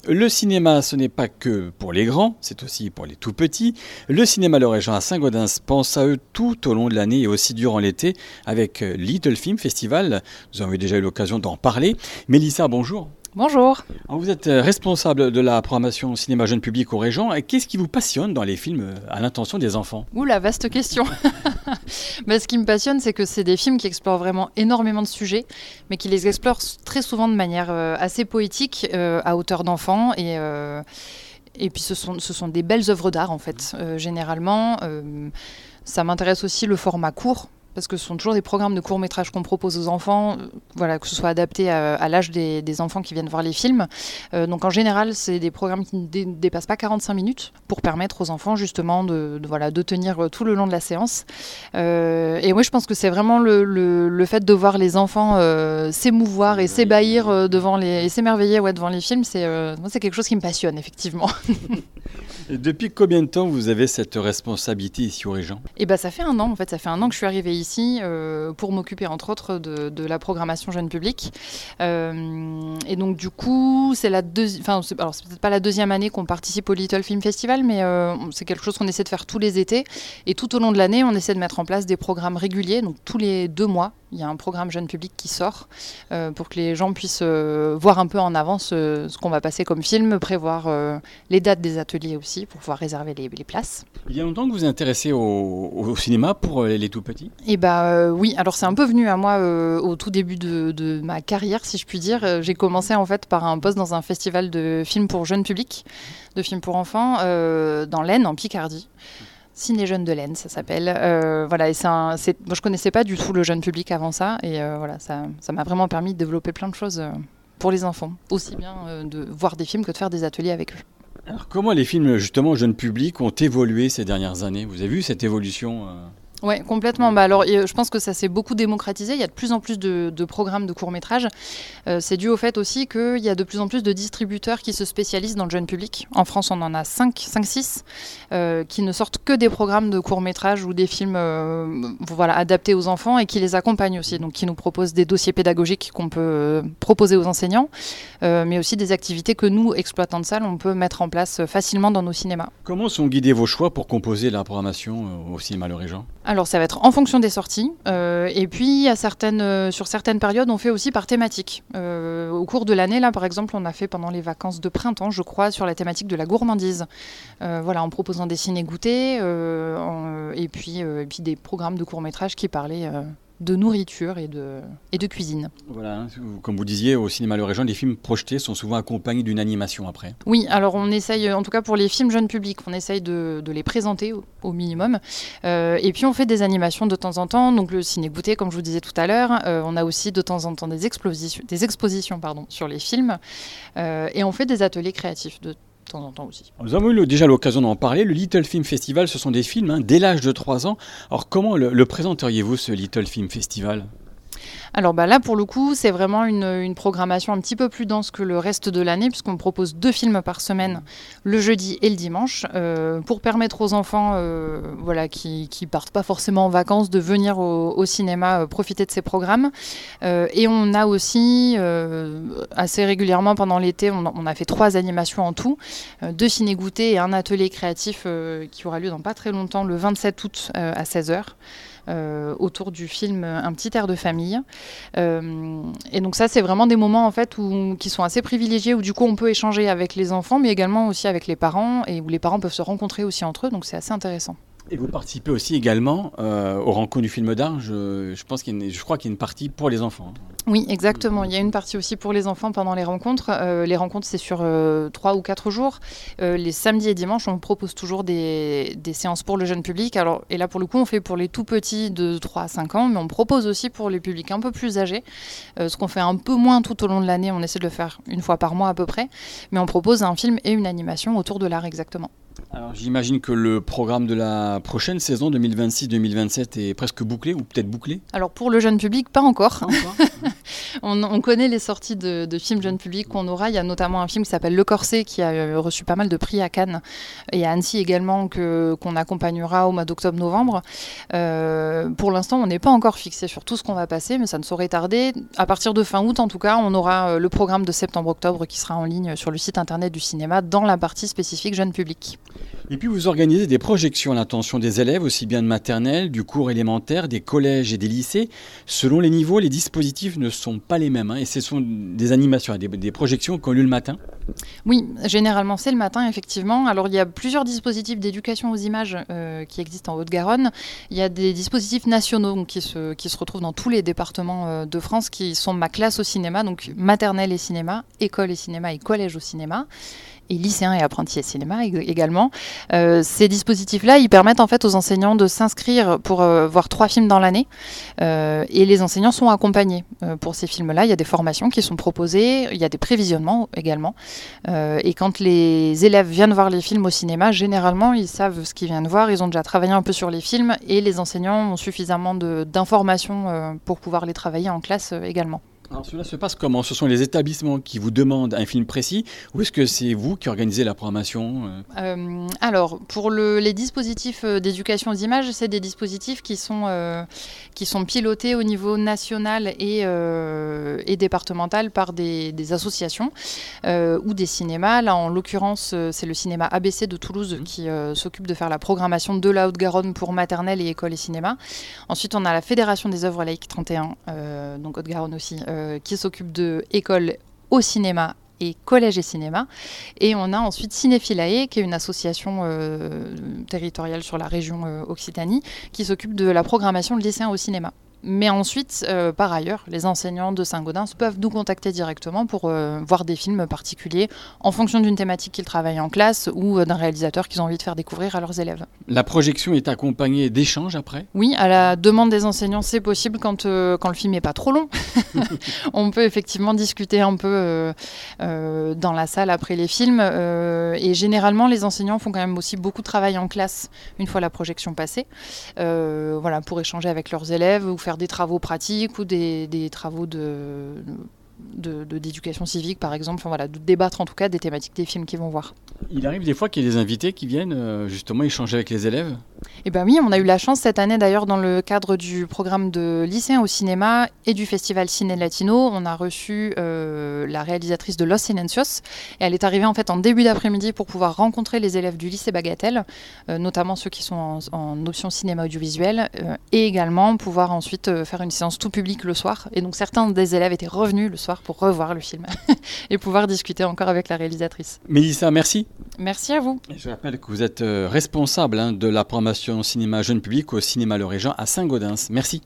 Le cinéma, ce n'est pas que pour les grands, c'est aussi pour les tout petits. Le cinéma Le Régent à Saint-Gaudens pense à eux tout au long de l'année et aussi durant l'été avec Little Film Festival. Nous avons déjà eu l'occasion d'en parler. Mélissa, bonjour. Bonjour. Alors, vous êtes responsable de la programmation cinéma jeune public au Régent. Qu'est-ce qui vous passionne dans les films à l'intention des enfants ? Ouh, la vaste question. Ce qui me passionne, c'est que c'est des films qui explorent vraiment énormément de sujets, mais qui les explorent très souvent de manière assez poétique, à hauteur d'enfant. Et puis ce sont des belles œuvres d'art, en fait, généralement. Ça m'intéresse aussi le format court, parce que ce sont toujours des programmes de court-métrage qu'on propose aux enfants, que ce soit adapté à l'âge des enfants qui viennent voir les films. Donc en général, c'est des programmes qui ne dépassent pas 45 minutes pour permettre aux enfants justement de tenir tout le long de la séance. Et moi, je pense que c'est vraiment le fait de voir les enfants s'émouvoir et s'ébahir et s'émerveiller devant les films, c'est quelque chose qui me passionne, effectivement. Et depuis combien de temps vous avez cette responsabilité ici au Régent ? Ça fait un an, en fait. Ça fait un an que je suis arrivée ici pour m'occuper, entre autres, de la programmation jeune public. Et donc, du coup, c'est peut-être pas la deuxième année qu'on participe au Little Film Festival, mais c'est quelque chose qu'on essaie de faire tous les étés. Et tout au long de l'année, on essaie de mettre en place des programmes réguliers. Donc, tous les 2 mois, il y a un programme jeune public qui sort pour que les gens puissent voir un peu en avance ce qu'on va passer comme film, prévoir les dates des ateliers aussi pour pouvoir réserver les places. Il y a longtemps que vous vous intéressez au cinéma pour les tout petits ? Oui, alors c'est un peu venu à moi au tout début de ma carrière, si je puis dire. J'ai commencé en fait par un poste dans un festival de films pour jeune public, de films pour enfants, dans l'Aisne, en Picardie. Ciné Jeunes de l'Aisne, ça s'appelle. Et moi, je connaissais pas du tout le jeune public avant ça, et ça m'a vraiment permis de développer plein de choses pour les enfants, aussi bien de voir des films que de faire des ateliers avec eux. Alors, comment les films justement jeunes publics ont évolué ces dernières années ? Vous avez vu cette évolution Oui, complètement. Je pense que ça s'est beaucoup démocratisé. Il y a de plus en plus de programmes de court-métrage. C'est dû au fait aussi qu'il y a de plus en plus de distributeurs qui se spécialisent dans le jeune public. En France, on en a 5-6 qui ne sortent que des programmes de court-métrage ou des films adaptés aux enfants et qui les accompagnent aussi. Donc, qui nous proposent des dossiers pédagogiques qu'on peut proposer aux enseignants, mais aussi des activités que nous, exploitants de salles, on peut mettre en place facilement dans nos cinémas. Comment sont guidés vos choix pour composer la programmation au cinéma Le Régent ? Alors, ça va être en fonction des sorties. Et puis, sur certaines périodes, on fait aussi par thématique. Au cours de l'année, là, par exemple, on a fait pendant les vacances de printemps, je crois, sur la thématique de la gourmandise. En proposant des ciné-goûters et puis des programmes de court-métrage qui parlaient de nourriture et de cuisine. Voilà, comme vous disiez, au cinéma Le Régent, les films projetés sont souvent accompagnés d'une animation après. Oui, alors on essaye, en tout cas pour les films jeunes publics, on essaye de les présenter au minimum. Et puis on fait des animations de temps en temps, donc le ciné-goûter, comme je vous disais tout à l'heure. On a aussi de temps en temps des expositions sur les films. Et on fait des ateliers créatifs de temps en temps aussi. Nous avons eu déjà l'occasion d'en parler. Le Little Film Festival, ce sont des films dès l'âge de 3 ans. Alors comment le présenteriez-vous, ce Little Film Festival ? Alors là, pour le coup, c'est vraiment une programmation un petit peu plus dense que le reste de l'année, puisqu'on propose 2 films par semaine, le jeudi et le dimanche, pour permettre aux enfants qui partent pas forcément en vacances de venir au cinéma profiter de ces programmes. Et on a aussi, assez régulièrement pendant l'été, on a fait 3 animations en tout, 2 ciné-goûters et un atelier créatif qui aura lieu dans pas très longtemps, le 27 août à 16h. Autour du film Un petit air de famille. Et donc ça, c'est vraiment des moments en fait qui sont assez privilégiés, où du coup on peut échanger avec les enfants, mais également aussi avec les parents, et où les parents peuvent se rencontrer aussi entre eux, donc c'est assez intéressant. Et vous participez aussi également aux rencontres du film d'art. Je crois qu'il y a une partie pour les enfants. Oui, exactement. Il y a une partie aussi pour les enfants pendant les rencontres. Les rencontres, c'est sur 3 ou 4 jours. Les samedis et dimanches, on propose toujours des séances pour le jeune public. Et là, pour le coup, on fait pour les tout petits de 3 à 5 ans, mais on propose aussi pour les publics un peu plus âgés. Ce qu'on fait un peu moins tout au long de l'année, on essaie de le faire 1 fois par mois à peu près. Mais on propose un film et une animation autour de l'art exactement. Alors j'imagine que le programme de la prochaine saison 2026-2027 est presque bouclé, ou peut-être bouclé ? Alors pour le jeune public, pas encore. On connaît les sorties de films jeunes publics qu'on aura. Il y a notamment un film qui s'appelle Le Corset qui a reçu pas mal de prix à Cannes et à Annecy également qu'on accompagnera au mois d'octobre-novembre. Pour l'instant, on n'est pas encore fixé sur tout ce qu'on va passer, mais ça ne saurait tarder. À partir de fin août, en tout cas, on aura le programme de septembre-octobre qui sera en ligne sur le site internet du cinéma dans la partie spécifique jeunes publics. Et puis vous organisez des projections à l'intention des élèves, aussi bien de maternelle, du cours élémentaire, des collèges et des lycées. Selon les niveaux, les dispositifs ne sont pas les mêmes. Et ce sont des animations, des projections qui ont lieu le matin. Oui, généralement c'est le matin, effectivement. Alors il y a plusieurs dispositifs d'éducation aux images qui existent en Haute-Garonne. Il y a des dispositifs nationaux donc, qui se retrouvent dans tous les départements de France, qui sont ma classe au cinéma, donc maternelle et cinéma, école et cinéma et collège au cinéma. Et lycéens et apprentis et cinéma également. Ces dispositifs-là, ils permettent en fait aux enseignants de s'inscrire pour voir 3 films dans l'année. Et les enseignants sont accompagnés pour ces films-là. Il y a des formations qui sont proposées, il y a des prévisionnements également. Et quand les élèves viennent voir les films au cinéma, généralement, ils savent ce qu'ils viennent voir. Ils ont déjà travaillé un peu sur les films et les enseignants ont suffisamment d'informations pour pouvoir les travailler en classe également. Alors cela se passe comment? Ce sont les établissements qui vous demandent un film précis ou est-ce que c'est vous qui organisez la programmation? Alors, pour les dispositifs d'éducation aux images, c'est des dispositifs qui sont pilotés au niveau national et départemental par des associations ou des cinémas. Là, en l'occurrence, c'est le cinéma ABC de Toulouse qui s'occupe de faire la programmation de la Haute-Garonne pour maternelle et école et cinéma. Ensuite, on a la Fédération des œuvres laïques 31, donc Haute-Garonne aussi, qui s'occupe de école au cinéma et collège et cinéma. Et on a ensuite Cinéphilae, qui est une association territoriale sur la région Occitanie, qui s'occupe de la programmation de lycéens au cinéma. Mais ensuite, par ailleurs, les enseignants de Saint-Gaudens peuvent nous contacter directement pour voir des films particuliers en fonction d'une thématique qu'ils travaillent en classe ou d'un réalisateur qu'ils ont envie de faire découvrir à leurs élèves. La projection est accompagnée d'échanges après? Oui, à la demande des enseignants, c'est possible quand le film n'est pas trop long. On peut effectivement discuter un peu dans la salle après les films. Et généralement, les enseignants font quand même aussi beaucoup de travail en classe une fois la projection passée. Voilà, pour échanger avec leurs élèves ou faire des travaux pratiques ou des travaux d'éducation civique, par exemple. Enfin, voilà, de débattre en tout cas des thématiques des films qu'ils vont voir. Il arrive des fois qu'il y ait des invités qui viennent justement échanger avec les élèves? Eh bien oui, on a eu la chance cette année d'ailleurs dans le cadre du programme de lycéens au cinéma et du festival Ciné Latino. On a reçu la réalisatrice de Los Silencios et elle est arrivée en fait en début d'après-midi pour pouvoir rencontrer les élèves du lycée Bagatelle, notamment ceux qui sont en option cinéma audiovisuel et également pouvoir ensuite faire une séance tout public le soir. Et donc certains des élèves étaient revenus le soir pour revoir le film et pouvoir discuter encore avec la réalisatrice. Mélissa, merci. Merci à vous. Je rappelle que vous êtes responsable de la programmation cinéma jeune public au cinéma Le Régent à Saint-Gaudens. Merci.